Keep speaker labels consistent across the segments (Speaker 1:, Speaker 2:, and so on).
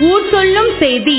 Speaker 1: ஊர் சொல்லும் செய்தி.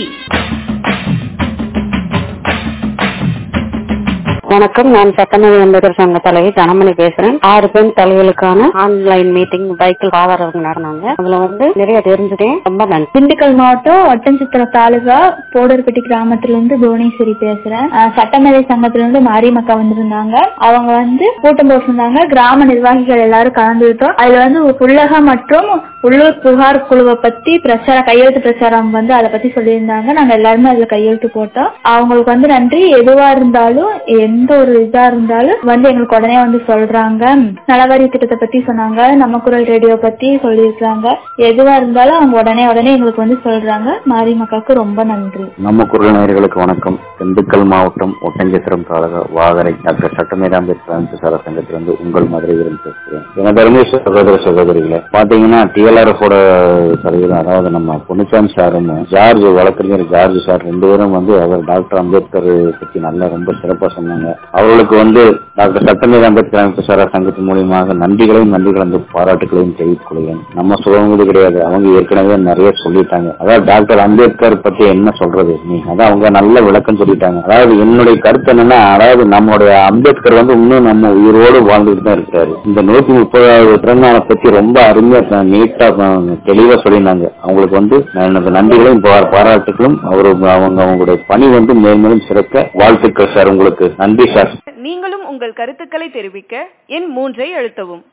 Speaker 2: வணக்கம், நான் சட்டமேதை அம்பேத்கர் சங்க தலைவி தனமணி பேசுறேன். 6 பெண் தலைவர்களுக்கான ஆன்லைன் மீட்டிங் பைக்கில் ஆதரவு நடந்தாங்க. அதுல நிறைய தெரிஞ்சுட்டேன். ரொம்ப நன்றி.
Speaker 3: திண்டுக்கல் மாவட்டம் ஒட்டன்சித்திரம் தாலுகா போடர்பட்டி கிராமத்திலிருந்து புவனேஸ்வரி பேசுறேன். சட்டமேதை சங்கத்திலிருந்து மாரியம்மக்கா வந்திருந்தாங்க. அவங்க கூட்டம் போட்டிருந்தாங்க. கிராம நிர்வாகிகள் எல்லாரும் கலந்துகிட்டோம். அதுல உள்ளக மற்றும் உள்ளூர் புகார் குழுவை பத்தி கையெழுத்து பிரச்சாரம் அதை பத்தி சொல்லியிருந்தாங்க. நாங்க எல்லாருமே அதுல கையெழுத்து போட்டோம். அவங்களுக்கு நன்றி. எதுவா இருந்தாலும் எந்த ஒரு இதா இருந்தாலும் எங்களுக்கு உடனே சொல்றாங்க. நலவாரிய திட்டத்தை பத்தி சொன்னாங்க. நம்ம குரல் ரேடியோ பத்தி சொல்லியிருக்காங்க. எதுவா இருந்தாலும் அவங்க உடனே எங்களுக்கு சொல்றாங்க. மாரியம்மக்காக்கு ரொம்ப நன்றி.
Speaker 4: நம்ம குரல் நேயர்களுக்கு வணக்கம். திண்டுக்கல் மாவட்டம் ஒட்டஞ்சத்திரம் தாலுகா வாகரை டாக்டர் சட்டமேதை அம்பேத்கர் சங்கத்திலிருந்து உங்கள் மதுரை விருந்து பேசுகிறேன். எனது சகோதர சகோதரிகளை பாத்தீங்கன்னா TLRF தலைவர், அதாவது நம்ம பொன்னுச்சாமி சாரும் ஜார்ஜ் வழக்கறிஞர் ஜார்ஜ் சார் 2 பேரும் அவர் டாக்டர் அம்பேத்கர் பத்தி நல்லா ரொம்ப சிறப்பா சொன்னாங்க. அவர்களுக்கு டாக்டர் சட்டமேதை அம்பேத்கர் சங்கத்தின் மூலியமாக நன்றிகளையும் பாராட்டுகளையும் தெரிவித்துக் கொள்கிறேன். நம்ம சொல்லுவது கிடையாது, அவங்க ஏற்கனவே நிறைய சொல்லிட்டாங்க. அதாவது டாக்டர் அம்பேத்கர் பத்தி என்ன சொல்றது, அதான் அவங்க நல்ல விளக்கம் சொல்லிட்டாங்க. அதாவது என்னுடைய கருத்து என்னன்னா, அதாவது நம்மளுடைய அம்பேத்கர் இன்னும் நம்ம உயிரோடு வாழ்ந்துட்டு தான் இருக்கிறாரு. இந்த 130வது பிறந்த நாளை பத்தி ரொம்ப அருமையா நீட்டா தெளிவா சொல்லினாங்க. அவங்களுக்கு எனது நன்றிகளையும் பாராட்டுகளும் அவங்களுடைய பணி மேலும் சிறக்க வாழ்த்துக்கள் சார். உங்களுக்கு நன்றி சார்.
Speaker 1: நீங்களும் உங்கள் கருத்துக்களை தெரிவிக்க எண் 3 அழுத்தவும்.